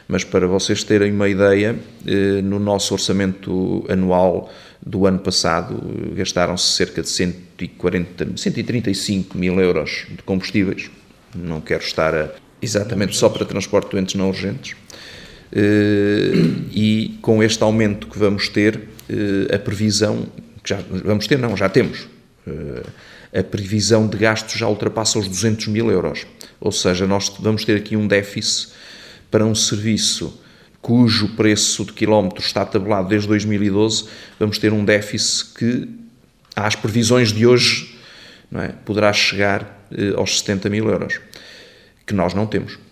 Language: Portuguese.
Mas para vocês terem uma ideia, no nosso orçamento anual do ano passado, gastaram-se cerca de 135 mil euros de combustíveis. Não quero estar exatamente só para transporte de doentes não urgentes. E com este aumento que vamos ter, a previsão, já temos, a previsão de gastos já ultrapassa os 200 mil euros. Ou seja, nós vamos ter aqui um déficit para um serviço cujo preço de quilómetro está tabelado desde 2012, vamos ter um déficit que, às previsões de hoje, não é, poderá chegar aos 70 mil euros, que nós não temos.